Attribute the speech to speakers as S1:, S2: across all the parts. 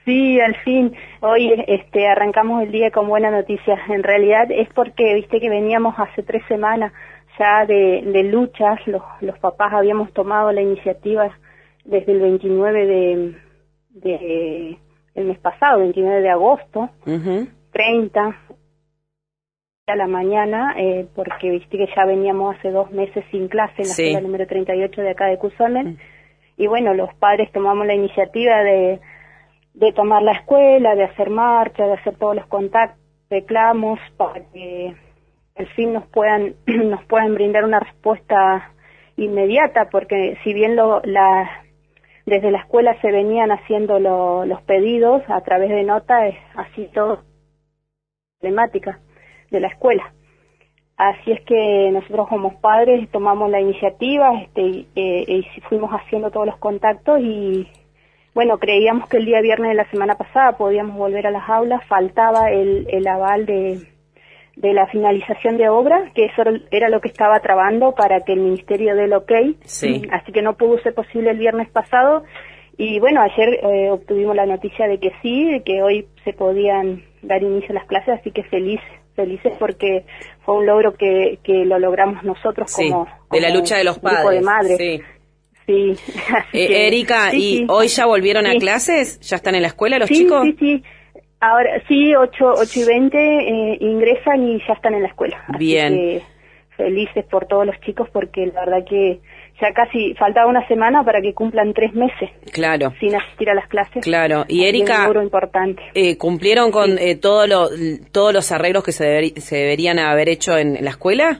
S1: Sí, al fin. Hoy arrancamos el día con buenas noticias. En realidad es porque, viste que veníamos hace 3 semanas ya de luchas. Los papás habíamos tomado la iniciativa desde el 29 de el mes pasado, 29 de agosto, 30 a la mañana, porque viste que ya veníamos hace 2 meses sin clase en la escuela número 38 de acá de Cusamen. Y bueno, los padres tomamos la iniciativa de tomar la escuela, de hacer marcha, de hacer todos los contactos, reclamos, para que al fin nos puedan brindar una respuesta inmediata, porque si bien desde la escuela se venían haciendo los pedidos a través de nota, es así todo problemática de la escuela. Así es que nosotros como padres tomamos la iniciativa y fuimos haciendo todos los contactos y bueno, creíamos que el día viernes de la semana pasada podíamos volver a las aulas, faltaba el aval de la finalización de obra, que eso era lo que estaba trabando para que el ministerio dé el ok, así que no pudo ser posible el viernes pasado, y bueno, ayer obtuvimos la noticia de que sí, de que hoy se podían dar inicio a las clases, así que felices porque fue un logro que lo logramos nosotros como
S2: de la lucha de los padres,
S1: grupo de madres. Sí.
S2: Erika, ¿y hoy ya volvieron a clases? ¿Ya están en la escuela los chicos?
S1: Sí. Ahora sí, 8:20 ingresan y ya están en la escuela.
S2: Bien.
S1: Así que felices por todos los chicos porque la verdad que ya casi faltaba una semana para que cumplan 3 meses.
S2: Claro.
S1: Sin asistir a las clases.
S2: Claro. Y Erika,
S1: un logro importante.
S2: ¿Cumplieron con todos los arreglos que se deberían haber hecho en la escuela?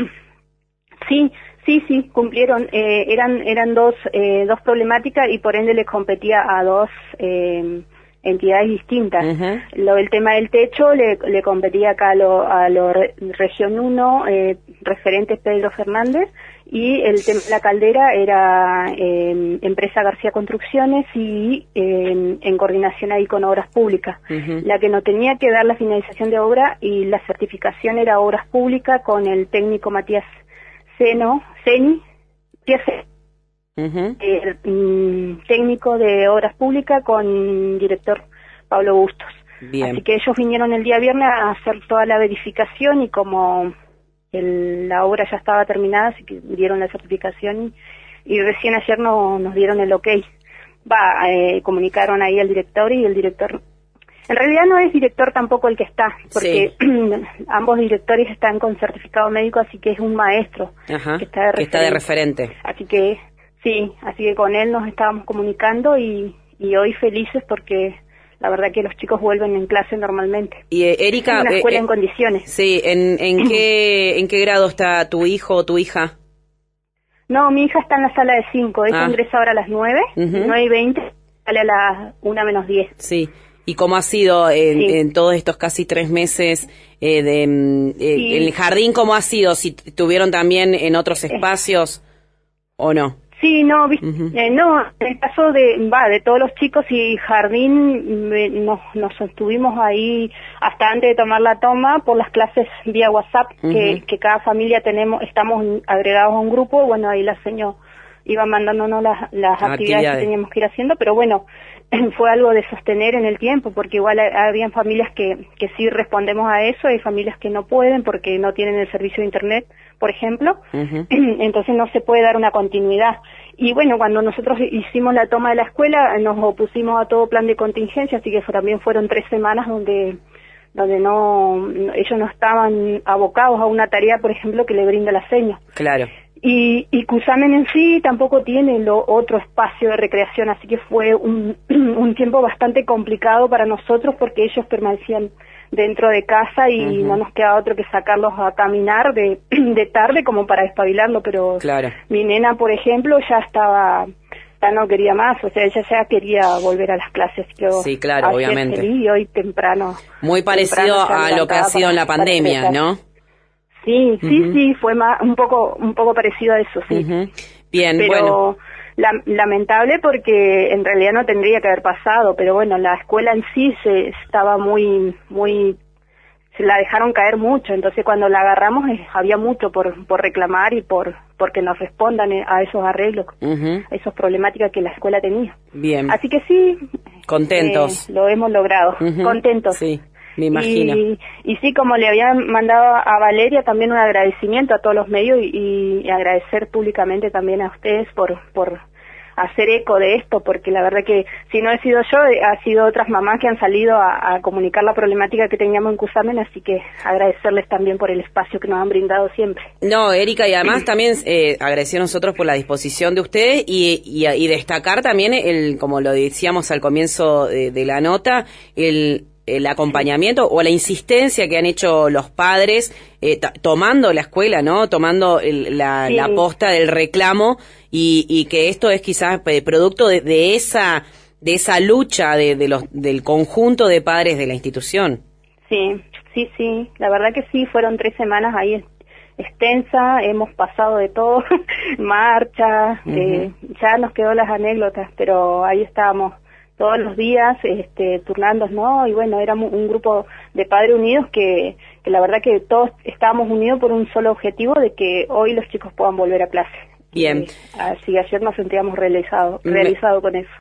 S1: Sí, cumplieron. Eran dos problemáticas y por ende les competía a 2 entidades distintas. El tema del techo le competía acá a lo Región 1, referente Pedro Fernández, y el tema de la caldera era empresa García Construcciones y en coordinación ahí con Obras Públicas. La que no tenía que dar la finalización de obra y la certificación era Obras Públicas con el técnico Matías Ceni, técnico de Obras Públicas con director Pablo Bustos.
S2: Bien.
S1: Así que ellos vinieron el día viernes a hacer toda la verificación y como la obra ya estaba terminada, así que dieron la certificación y recién ayer nos dieron el ok. Comunicaron ahí al director y el director, en realidad no es director tampoco el que está, porque ambos directores están con certificado médico, así que es un maestro que está de referente. Así que con él nos estábamos comunicando y hoy felices porque la verdad que los chicos vuelven en clase normalmente.
S2: Y Erika,
S1: es una escuela en condiciones.
S2: Sí, ¿en qué grado está tu hijo o tu hija?
S1: No, mi hija está en la sala de 5, ella ingresa ahora a las 9, 9:20, sale a las 1:10.
S2: Sí. ¿Y cómo ha sido en todos estos casi 3 meses el jardín? ¿Cómo ha sido? ¿Si tuvieron también en otros espacios o no?
S1: Sí, no, no, en el caso de todos los chicos y jardín, nos estuvimos ahí hasta antes de tomar la toma por las clases vía WhatsApp, que cada familia estamos agregados a un grupo, bueno, ahí la señora iba mandándonos las actividades que teníamos que ir haciendo, pero bueno, fue algo de sostener en el tiempo, porque igual habían familias que sí respondemos a eso, hay familias que no pueden porque no tienen el servicio de internet, por ejemplo, entonces no se puede dar una continuidad. Y bueno, cuando nosotros hicimos la toma de la escuela, nos opusimos a todo plan de contingencia, así que también fueron 3 semanas donde ellos no estaban abocados a una tarea, por ejemplo, que le brinda la seño.
S2: Claro.
S1: Y Cusamen en sí tampoco tiene otro espacio de recreación, así que fue un tiempo bastante complicado para nosotros porque ellos permanecían dentro de casa y no nos queda otro que sacarlos a caminar de tarde como para despabilarlo, pero mi nena, por ejemplo, ya no quería más, o sea, ella ya quería volver a las clases.
S2: Sí, claro, obviamente.
S1: Y hoy temprano.
S2: Muy parecido a lo que ha sido en la pandemia, ¿no?
S1: Sí, fue un poco parecido a eso, sí.
S2: Bien,
S1: pero lamentable porque en realidad no tendría que haber pasado, pero bueno, la escuela en sí estaba muy, se la dejaron caer mucho, entonces cuando la agarramos había mucho por reclamar y porque nos respondan a esos arreglos, a esas problemáticas que la escuela tenía.
S2: Bien.
S1: Así que sí,
S2: contentos.
S1: Lo hemos logrado, contentos.
S2: Sí, me imagino.
S1: Y sí, como le había mandado a Valeria también un agradecimiento a todos los medios y agradecer públicamente también a ustedes por hacer eco de esto, porque la verdad que si no he sido yo, ha sido otras mamás que han salido a comunicar la problemática que teníamos en Cusamen, así que agradecerles también por el espacio que nos han brindado siempre.
S2: No, Erika, y además también agradecer a nosotros por la disposición de ustedes y destacar también, como lo decíamos al comienzo de la nota, el acompañamiento o la insistencia que han hecho los padres tomando la escuela, ¿no? Tomando la posta del reclamo y que esto es quizás producto de esa lucha del conjunto de padres de la institución.
S1: Sí, la verdad que sí, fueron 3 semanas ahí extensa, hemos pasado de todo, marcha, ya nos quedó las anécdotas, pero ahí estábamos todos los días turnándonos, ¿no? Y bueno, éramos un grupo de padres unidos que la verdad que todos estábamos unidos por un solo objetivo, de que hoy los chicos puedan volver a clase.
S2: Bien.
S1: Así ayer nos sentíamos realizados con eso.